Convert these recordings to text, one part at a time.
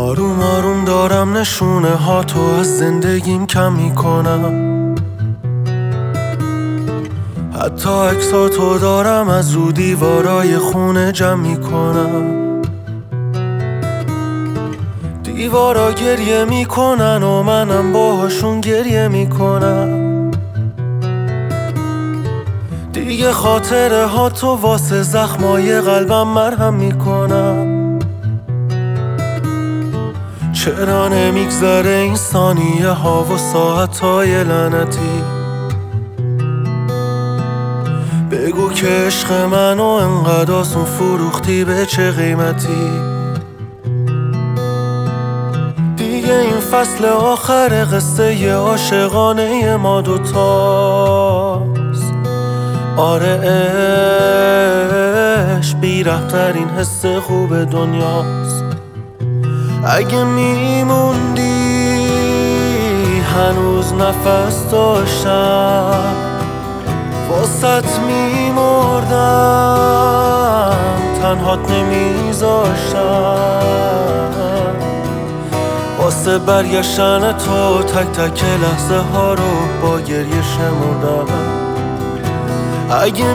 آروم آروم دارم نشونه ها تو از زندگیم کم میکنم. حتی عکساتو دارم از رو دیوارای خونه جمع میکنم. دیوارا گریه میکنن و منم باهاشون گریه میکنم. دیگه خاطره ها تو واسه زخمای قلبم مرهم میکنم. چرا نمیگذره این ثانیه ها و ساعت های لعنتی؟ بگو که عشق منو انقدر آسون فروختی به چه قیمتی؟ دیگه این فصل آخر قصه ی عاشقانه ما دوتاست. آره عشق بی‌رحم‌ترین حس خوب دنیاست. اگه میموندی هنوز نفس داشتم، واسط میمردم تنهات نمیذاشتم. واسه برگشتن تو تک تک لحظه ها رو با گریه شمردم. اگه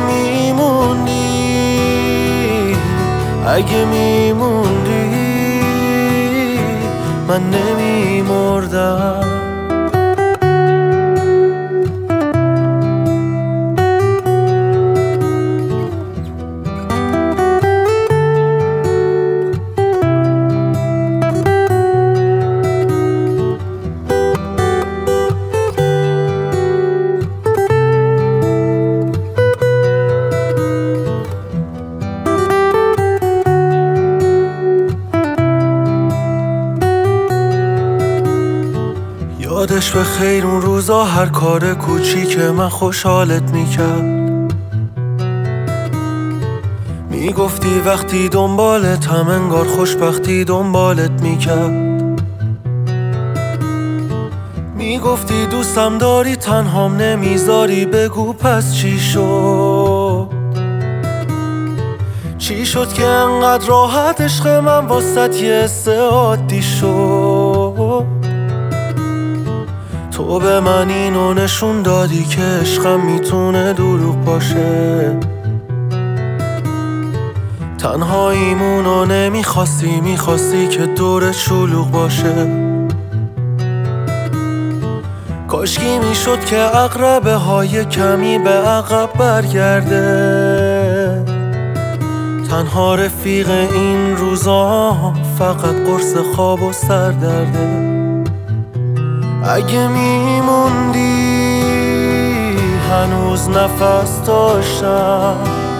میموندی من نمیمردم. یادش به خیر اون روزا هر کار کوچیک من خوشحالت میکرد. میگفتی وقتی دنبالتم انگار خوشبختی دنبالت میکرد. میگفتی دوستم داری تنهام نمیذاری، بگو پس چی شد؟ چی شد که انقدر راحت عشق من واسط یه حس عادی شد؟ تو به من اینو نشون دادی که عشقم میتونه دروغ باشه. تنهاییمونو نمیخواستی، میخواستی که دور شلوغ باشه. کاشکی میشد که عقربه های کمی به عقب برگرده. تنها رفیق این روزا فقط قرص خواب و سردرده. اگه میموندی هنوز نفس داشتم،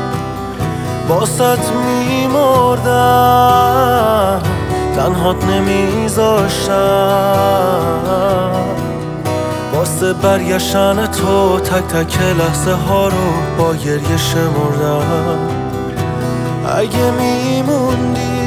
واسط میمردم تنهات نمیذاشتم. واسه برگشتن تو تک تک لحظه ها رو با گریه شمردم. اگه میموندی